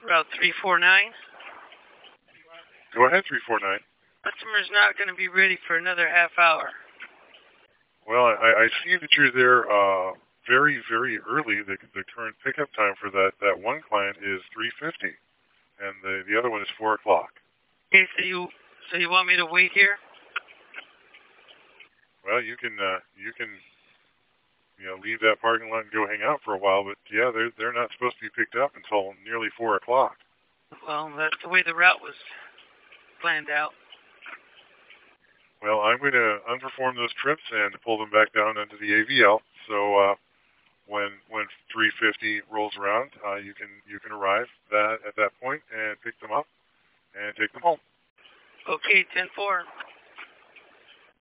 Route 349. Go ahead, 349. Customer's not going to be ready for another half hour. Well, I see that you're there very, very early. The current pickup time for that one client is 3:50, and the other one is 4 o'clock. Okay, so you want me to wait here? Well, you can leave that parking lot and go hang out for a while, but yeah, they're not supposed to be picked up until nearly 4 o'clock. Well, that's the way the route was planned out. Well, I'm going to unperform those trips and pull them back down into the AVL. So when 3:50 rolls around, you can arrive at that point and pick them up and take them home. Okay, 10-4.